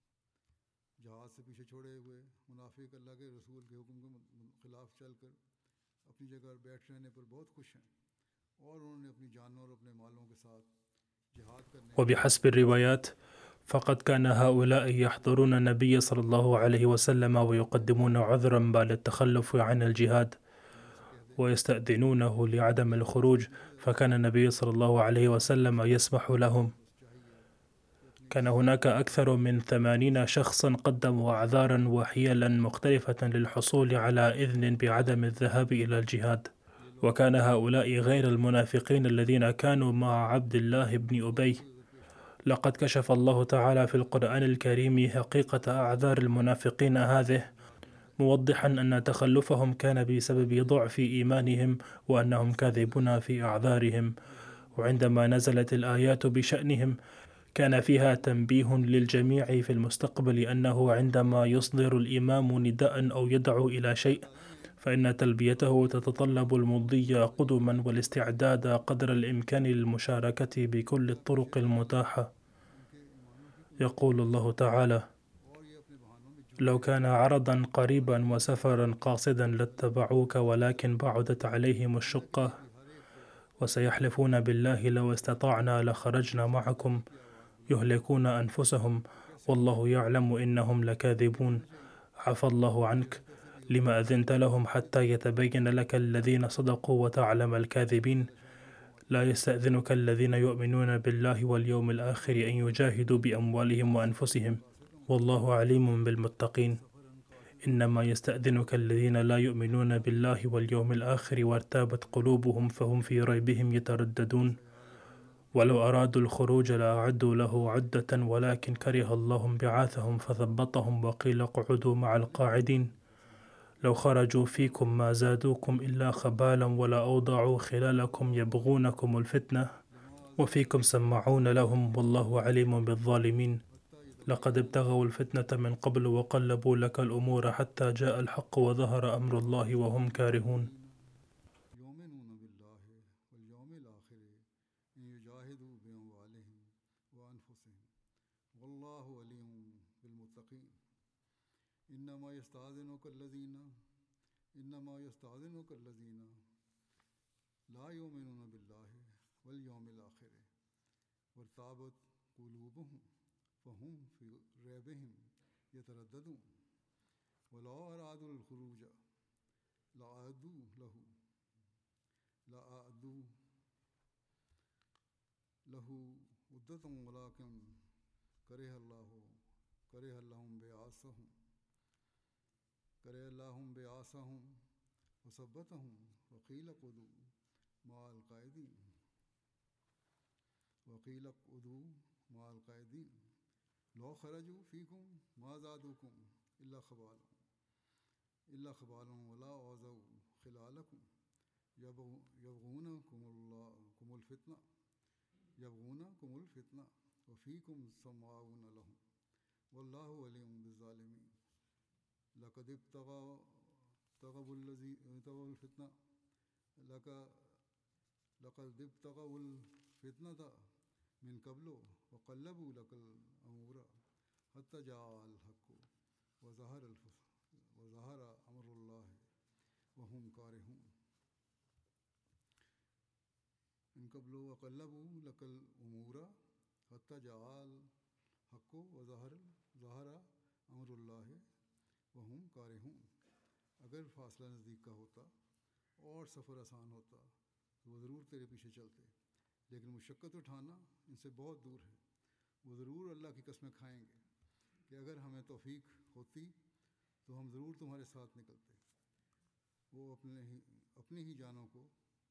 جہاد سے پیچھے چھوڑے ہوئے منافق اللہ کے رسول کے حکم کے خلاف چل کر اپنی جگہ بیٹھ رہنے پر بہت خوش ہیں، اور انہوں نے اپنی جانوں اور اپنے مالوں کے ساتھ جہاد کرنے.
وبحسب الروايات فقد كان هؤلاء يحضرون النبي صلى الله عليه وسلم ويقدمون عذرا بعد التخلف عن الجهاد ويستأذنونه لعدم الخروج، فكان النبي صلى الله عليه وسلم يسمح لهم. كان هناك أكثر من ثمانين شخصا قدموا أعذارا وحيلا مختلفة للحصول على إذن بعدم الذهاب إلى الجهاد. وكان هؤلاء غير المنافقين الذين كانوا مع عبد الله بن أبي. لقد كشف الله تعالى في القرآن الكريم حقيقة أعذار المنافقين هذه، موضحا أن تخلفهم كان بسبب ضعف إيمانهم وأنهم كاذبون في أعذارهم. وعندما نزلت الآيات بشأنهم كان فيها تنبيه للجميع في المستقبل أنه عندما يصدر الإمام نداء أو يدعو إلى شيء فإن تلبيته تتطلب المضي قدما والاستعداد قدر الإمكان للمشاركة بكل الطرق المتاحة. يقول الله تعالى: لو كان عرضا قريبا وسفرا قاصدا لاتبعوك ولكن بعدت عليهم الشقة وسيحلفون بالله لو استطعنا لخرجنا معكم يهلكون أنفسهم والله يعلم إنهم لكاذبون. عفى الله عنك، لما أذنت لهم حتى يتبين لك الذين صدقوا وتعلم الكاذبين. لا يستأذنك الذين يؤمنون بالله واليوم الآخر أن يجاهدوا بأموالهم وأنفسهم، والله عليم بالمتقين. إنما يستأذنك الذين لا يؤمنون بالله واليوم الآخر وارتابت قلوبهم فهم في ريبهم يترددون. ولو أرادوا الخروج لأعدوا له عدة ولكن كره الله انبعاثهم فثبطهم وقيل اقعدوا مع القاعدين. لو خرجوا فيكم ما زادوكم إلا خبالا ولا أوضعوا خلالكم يبغونكم الفتنة وفيكم سمعون لهم والله عليم بالظالمين. لقد ابتغوا الفتنة من قبل وقلبوا لك الأمور حتى جاء الحق وظهر أمر الله وهم كارهون.
إنما يستأذنك الذين إنما يستأذنك الذين لا يؤمنون بالله واليوم الآخر وارتابت قلوبهم فهم في ريبهم يترددون. ولو أرادوا الخروج لأعدوا له لأعدوا له عدة ولكن كره الله كره لهم بعاصهم كره لهم بعاصهم وثبتهم وقيل اقعدوا مع القاعدين وقيل اقعدوا مع القاعدين. لو خرجوا فيكم ما زادوكم إلا خبالا إلا خبالا ولا أوذوا خلالكم يبغونكم الله الفتنة يبغونكم الفتنة وفيكم سماعون لهم والله ولي بالظالمين. لقد ابتغوا ابتغوا الذي ابتغوا الفتنة لقد ابتغوا الفتنة من قبل وقلبوا لك الأمور حتى جاء الحق وظهر وظهر أمر الله وهم كارهون. من قبل وقلبوا لك الأمور حتى جاء الحق وظهر ظهر أمر الله وهم كارهون. अगर फासला नज़दीक का होता और सफ़र आसान होता तो वो ज़रूर तेरे पीछे चलते, लेकिन मुशक्क़त उठाना इनसे बहुत दूर है। वो ज़रूर अल्लाह की कसमें खाएंगे कि अगर हमें तौफीक होती तो हम ज़रूर तुम्हारे साथ निकलते। वो अपने ही अपनी ही जानों को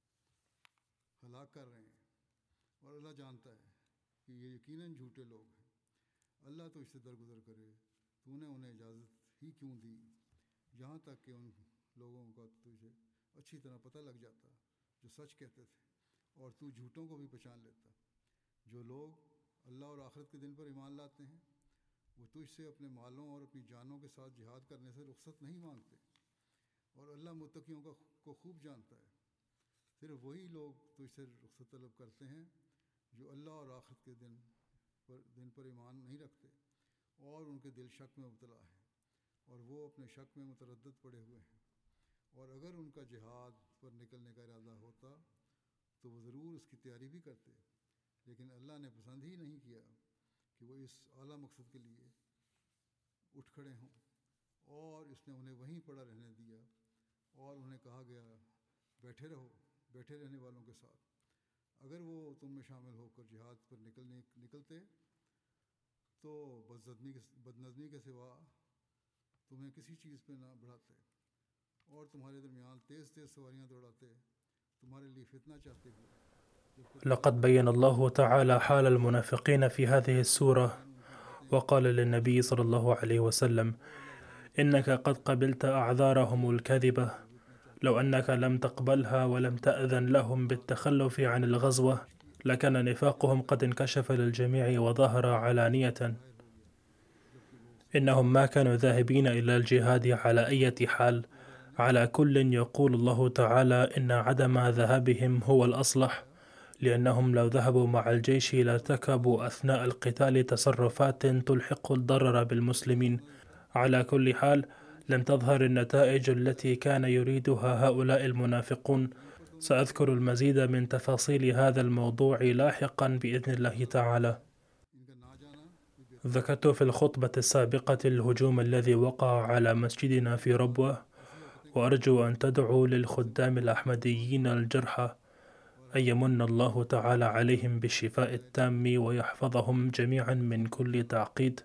हलाक कर रहे हैं और अल्लाह जानता है कि ये यकीनन झूठे लोग हैं। अल्लाह तो इससे दरगुजर करे, तूने उन्हें इजाज़त ही क्यों दी, यहाँ तक कि उन लोगों का तुझे अच्छी तरह पता लग जाता जो सच कहते थे और तू झूठों को भी पहचान लेता। जो लोग अल्लाह और आखिरत के दिन पर ईमान लाते हैं वो तुझसे अपने मालों और अपनी जानों के साथ जिहाद करने से रुख्सत नहीं मांगते और अल्लाह मुत्तकियों का को खूब जानता है। सिर्फ वही लोग तुझसे रुख्सत तलब करते हैं जो अल्लाह और आखिरत के दिन पर दिन पर ईमान नहीं रखते और उनके दिल शक में मुब्तला है और वो अपने शक में मुतरद्दिद पड़े हुए हैं। और अगर उनका जिहाद पर निकलने का इरादा होता तो वो ज़रूर उसकी तैयारी भी करते, लेकिन अल्लाह ने पसंद ही नहीं किया कि वो इस आला मकसद के लिए उठ खड़े हों और इसने उन्हें वहीं पड़ा रहने दिया और उन्हें कहा गया बैठे रहो बैठे रहने वालों के साथ। अगर वो तुम में शामिल होकर जिहाद पर निकलने निकलते तो बदनज़मी के बदनज़मी के सिवा तुम्हें किसी चीज़ पे ना बढ़ाते और तुम्हारे दरमियान तेज़ तेज़ सवारियाँ दौड़ाते, तुम्हारे लिए फितना चाहते हुए।
لقد بين الله تعالى حال المنافقين في هذه السورة وقال للنبي صلى الله عليه وسلم: إنك قد قبلت أعذارهم الكاذبة، لو أنك لم تقبلها ولم تأذن لهم بالتخلف عن الغزوة لكان نفاقهم قد انكشف للجميع وظهر علانية. إنهم ما كانوا ذاهبين إلى الجهاد على أي حال. على كل يقول الله تعالى إن عدم ذهابهم هو الأصلح، لأنهم لو ذهبوا مع الجيش لارتكبوا أثناء القتال تصرفات تلحق الضرر بالمسلمين. على كل حال لم تظهر النتائج التي كان يريدها هؤلاء المنافقون. سأذكر المزيد من تفاصيل هذا الموضوع لاحقا بإذن الله تعالى. ذكرت في الخطبة السابقة الهجوم الذي وقع على مسجدنا في ربوة، وأرجو أن تدعوا للخدام الأحمديين الجرحى أن يمن الله تعالى عليهم بالشفاء التام ويحفظهم جميعا من كل تعقيد،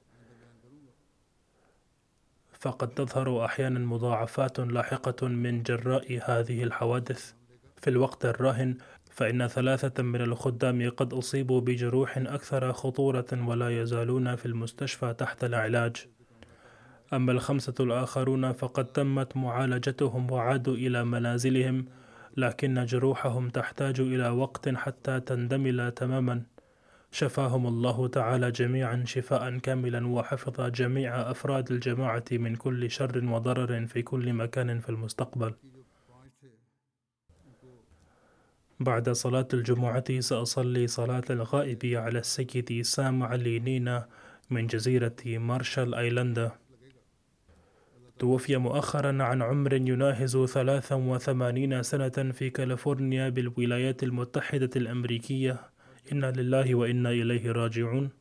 فقد تظهر أحيانا مضاعفات لاحقة من جراء هذه الحوادث. في الوقت الراهن فإن ثلاثة من الخدام قد أصيبوا بجروح أكثر خطورة ولا يزالون في المستشفى تحت العلاج، أما الخمسة الآخرون فقد تمت معالجتهم وعادوا إلى منازلهم، لكن جروحهم تحتاج إلى وقت حتى تندمل تماما. شفاهم الله تعالى جميعا شفاء كاملا، وحفظ جميع أفراد الجماعة من كل شر وضرر في كل مكان في المستقبل. بعد صلاة الجمعة سأصلي صلاة الغائب على السيد سام علي نينا من جزيرة مارشال أيلندا. توفي مؤخرا عن عمر يناهز ثلاثا وثمانين سنة في كاليفورنيا بالولايات المتحدة الأمريكية. إنا لله وإنا إليه راجعون.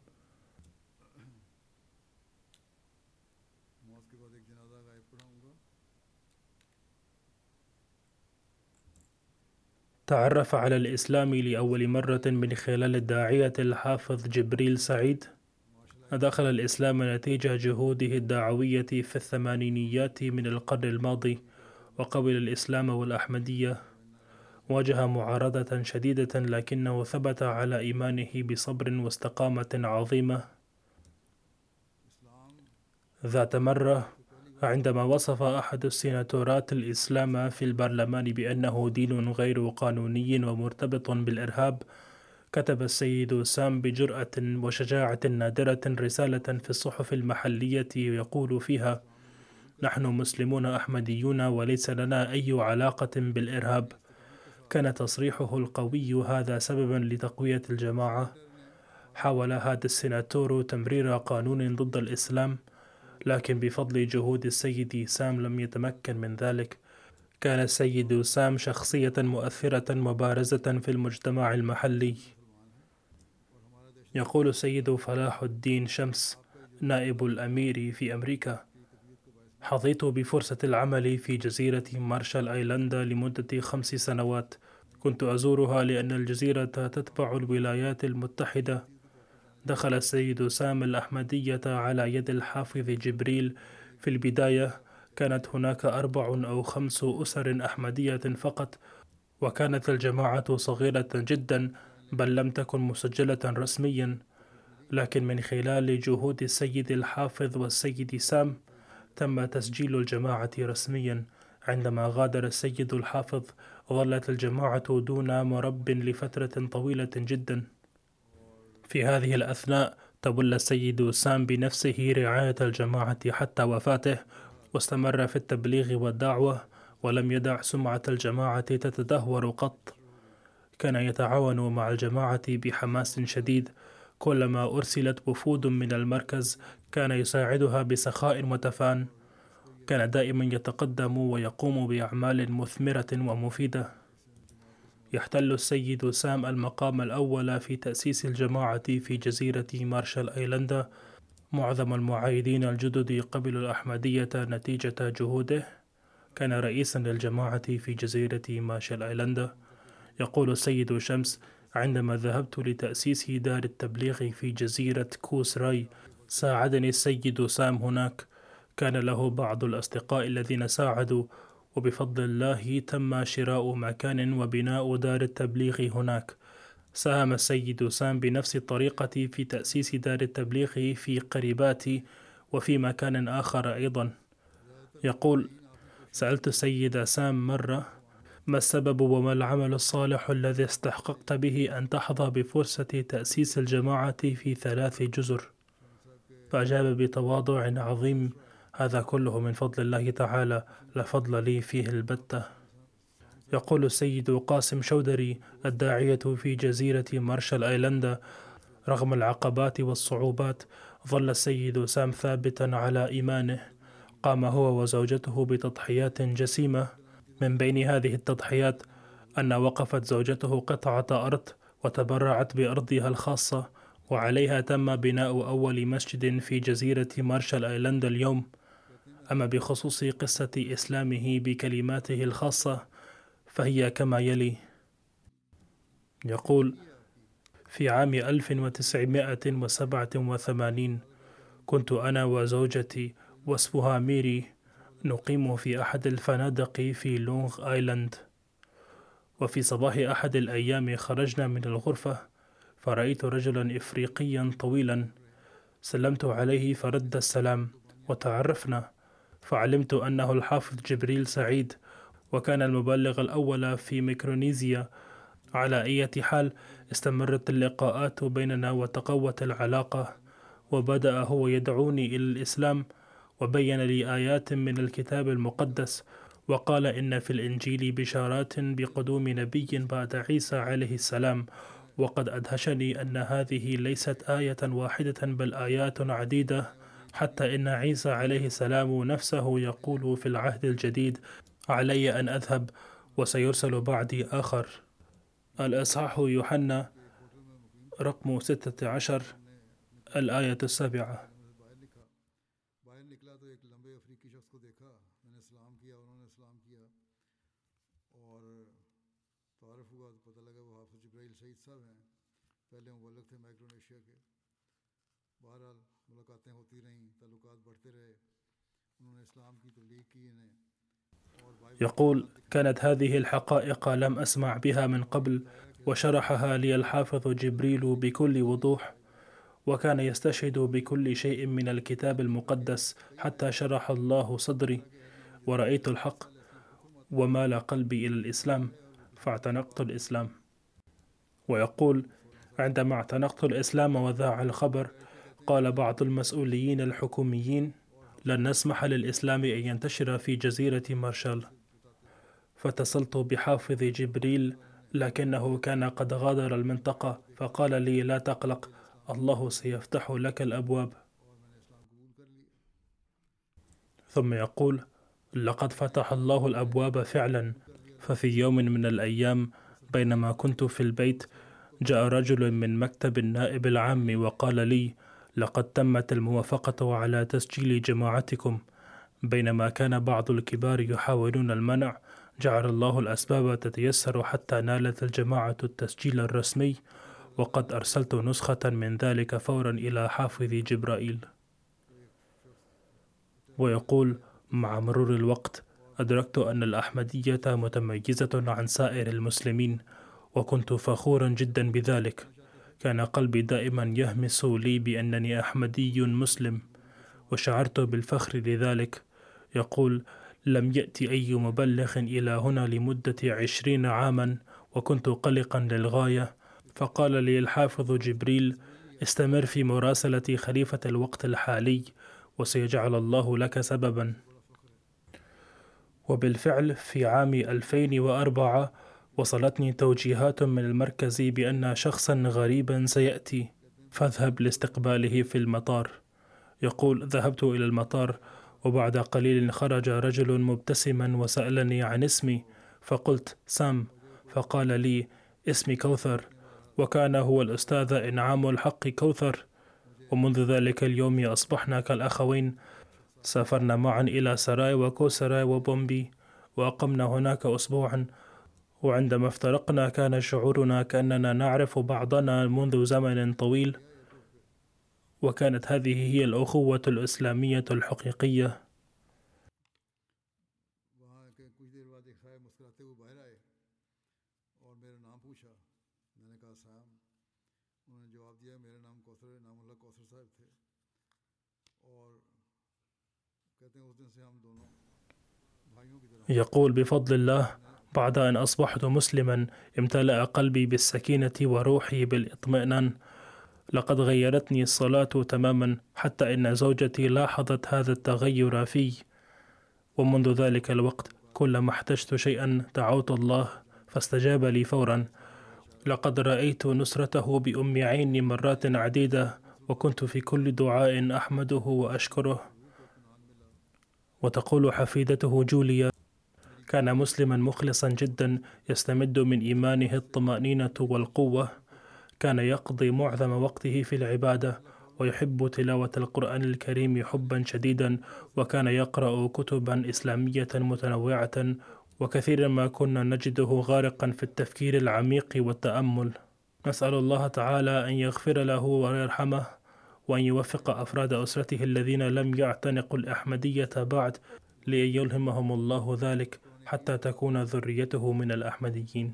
تعرف على الإسلام لأول مرة من خلال الداعية الحافظ جبريل سعيد. دخل الإسلام نتيجة جهوده الدعوية في الثمانينيات من القرن الماضي، وقبل الإسلام والأحمدية. واجه معارضة شديدة، لكنه ثبت على إيمانه بصبر واستقامة عظيمة. ذات مرة عندما وصف أحد السيناتورات الإسلام في البرلمان بأنه دين غير قانوني ومرتبط بالإرهاب، كتب السيد سام بجرأة وشجاعة نادرة رسالة في الصحف المحلية يقول فيها: نحن مسلمون أحمديون وليس لنا أي علاقة بالإرهاب. كان تصريحه القوي هذا سببا لتقوية الجماعة. حاول هذا السيناتور تمرير قانون ضد الإسلام، لكن بفضل جهود السيد سام لم يتمكن من ذلك. كان السيد سام شخصية مؤثرة وبارزة في المجتمع المحلي. يقول السيد فلاح الدين شمس نائب الأمير في أمريكا: حظيت بفرصة العمل في جزيرة مارشال أيلندا لمدة خمس سنوات. كنت أزورها لأن الجزيرة تتبع الولايات المتحدة. دخل السيد سام الأحمدية على يد الحافظ جبريل. في البداية كانت هناك أربع أو خمس أسر أحمدية فقط، وكانت الجماعة صغيرة جدا، بل لم تكن مسجلة رسميا. لكن من خلال جهود السيد الحافظ والسيد سام تم تسجيل الجماعة رسميا. عندما غادر السيد الحافظ ظلت الجماعة دون مرب لفترة طويلة جدا. في هذه الأثناء تولى السيد سام بنفسه رعاية الجماعة حتى وفاته، واستمر في التبليغ والدعوة، ولم يدع سمعة الجماعة تتدهور قط. كان يتعاون مع الجماعة بحماس شديد. كلما أرسلت وفود من المركز كان يساعدها بسخاء وتفان. كان دائما يتقدم ويقوم بأعمال مثمرة ومفيدة. يحتل السيد سام المقام الأول في تأسيس الجماعة في جزيرة مارشال أيلندا. معظم المعايدين الجدد قبلوا الأحمدية نتيجة جهوده. كان رئيسا للجماعة في جزيرة مارشال أيلندا. يقول السيد شمس: عندما ذهبت لتأسيس دار التبليغ في جزيرة كوس راي ساعدني السيد سام هناك. كان له بعض الأصدقاء الذين ساعدوا، وبفضل الله تم شراء مكان وبناء دار التبليغ هناك. ساهم السيد سام بنفس الطريقة في تأسيس دار التبليغ في قريباتي وفي مكان آخر أيضا. يقول: سألت السيد سام مرة: ما السبب وما العمل الصالح الذي استحققت به أن تحظى بفرصة تأسيس الجماعة في ثلاث جزر؟ فأجاب بتواضع عظيم: هذا كله من فضل الله تعالى، لا فضل لي فيه البتة. يقول السيد قاسم شودري الداعية في جزيرة مارشال أيلندا: رغم العقبات والصعوبات ظل السيد سام ثابتا على إيمانه. قام هو وزوجته بتضحيات جسيمة. من بين هذه التضحيات أن وقفت زوجته قطعة أرض وتبرعت بأرضها الخاصة، وعليها تم بناء أول مسجد في جزيرة مارشال آيلاند اليوم. أما بخصوص قصة إسلامه بكلماته الخاصة فهي كما يلي. يقول: في عام ألف وتسعمائة وسبعة وثمانين كنت أنا وزوجتي واسمها ميري نقيم في أحد الفنادق في لونغ آيلاند، وفي صباح أحد الأيام خرجنا من الغرفة فرأيت رجلا إفريقيا طويلا، سلمت عليه فرد السلام وتعرفنا، فعلمت أنه الحافظ جبريل سعيد، وكان المبلغ الأول في ميكرونيزيا. على أي حال استمرت اللقاءات بيننا وتقوت العلاقة، وبدأ هو يدعوني إلى الإسلام وبين لي آيات من الكتاب المقدس، وقال إن في الإنجيل بشارات بقدوم نبي بعد عيسى عليه السلام، وقد أدهشني أن هذه ليست آية واحدة بل آيات عديدة، حتى إن عيسى عليه السلام نفسه يقول في العهد الجديد: علي أن أذهب وسيرسل بعدي آخر. الإصحاح يوحنا رقم ستة عشر الآية السابعة. يقول: كانت هذه الحقائق لم أسمع بها من قبل، وشرحها لي الحافظ جبريل بكل وضوح، وكان يستشهد بكل شيء من الكتاب المقدس حتى شرح الله صدري، ورأيت الحق ومال قلبي إلى الإسلام فاعتنقت الإسلام. ويقول: عندما اعتنقت الإسلام وذاع الخبر قال بعض المسؤولين الحكوميين: لن نسمح للإسلام أن ينتشر في جزيرة مارشال. فاتصلت بحافظ جبريل لكنه كان قد غادر المنطقة، فقال لي: لا تقلق، الله سيفتح لك الأبواب. ثم يقول: لقد فتح الله الأبواب فعلا. ففي يوم من الأيام بينما كنت في البيت جاء رجل من مكتب النائب العام وقال لي: لقد تمت الموافقة على تسجيل جماعتكم. بينما كان بعض الكبار يحاولون المنع، جعل الله الأسباب تتيسر حتى نالت الجماعة التسجيل الرسمي، وقد أرسلت نسخة من ذلك فورا إلى حافظ جبرائيل. ويقول: مع مرور الوقت أدركت أن الأحمدية متميزة عن سائر المسلمين، وكنت فخورا جدا بذلك. كان قلبي دائما يهمس لي بأنني أحمدي مسلم، وشعرت بالفخر لذلك. يقول: لم يأتي أي مبلغ إلى هنا لمدة عشرين عاما، وكنت قلقا للغاية، فقال لي الحافظ جبريل: استمر في مراسلة خليفة الوقت الحالي وسيجعل الله لك سببا. وبالفعل في عام ألفين وأربعة وصلتني توجيهات من المركز بأن شخصا غريبا سيأتي، فاذهب لاستقباله في المطار. يقول: ذهبت إلى المطار، وبعد قليل خرج رجل مبتسما وسألني عن اسمي، فقلت: سام. فقال لي: اسمي كوثر. وكان هو الأستاذ إنعام الحق كوثر. ومنذ ذلك اليوم أصبحنا كالأخوين. سافرنا معا إلى سراي وكوسراي وبومبي، وأقمنا هناك أسبوعا، وعندما افترقنا كان شعورنا كأننا نعرف بعضنا منذ زمن طويل، وكانت هذه هي الأخوة الإسلامية الحقيقية. يقول: بفضل الله بعد أن أصبحت مسلما امتلأ قلبي بالسكينة وروحي بالاطمئنان. لقد غيرتني الصلاة تماما، حتى إن زوجتي لاحظت هذا التغير في. ومنذ ذلك الوقت كلما احتجت شيئا دعوت الله فاستجاب لي فورا. لقد رأيت نصرته بأم عيني مرات عديدة، وكنت في كل دعاء أحمده وأشكره. وتقول حفيدته جوليا: كان مسلما مخلصا جدا، يستمد من إيمانه الطمأنينة والقوة. كان يقضي معظم وقته في العبادة ويحب تلاوة القرآن الكريم حبا شديدا، وكان يقرأ كتبا إسلامية متنوعة، وكثيرا ما كنا نجده غارقا في التفكير العميق والتأمل. نسأل الله تعالى أن يغفر له ويرحمه، وأن يوفق أفراد أسرته الذين لم يعتنقوا الأحمدية بعد، لأن يلهمهم الله ذلك حتى تكون ذريته من الأحمديين.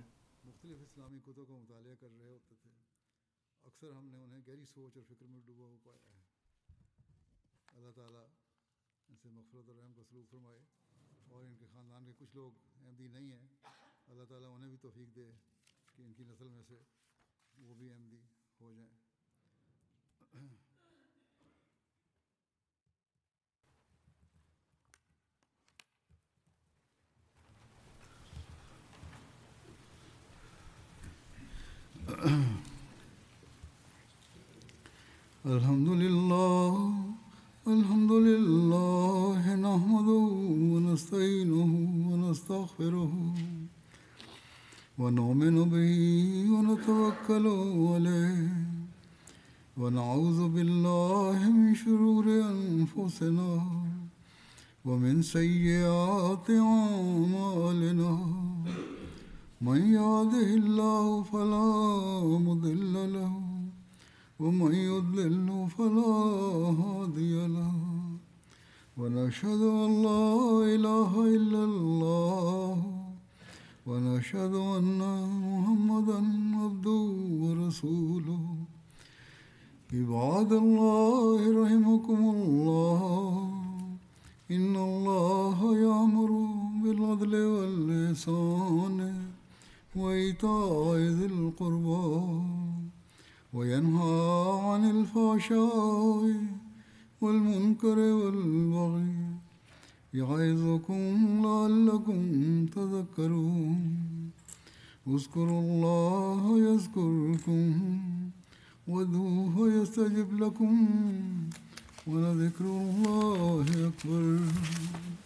الحمد لله الحمد لله نحمده ونستعينه ونستغفره ونؤمن به ونتوكل عليه ونعوذ بالله من شرور أنفسنا ومن سيئات أعمالنا. من يهده الله فلا مضل له ومن يضلل فلا هادي له. ونشهد أن لا إله إلا الله ونشهد أن محمدا عبده ورسوله. عباد الله رحمكم الله، إن الله يأمر بالعدل والإحسان وإيتاء ذي القربى وينهى عن الفحشاء والمنكر والبغي يعظكم لعلكم تذكرون. اذكروا الله يذكركم وادعوه يستجب لكم ولذكر الله أكبر.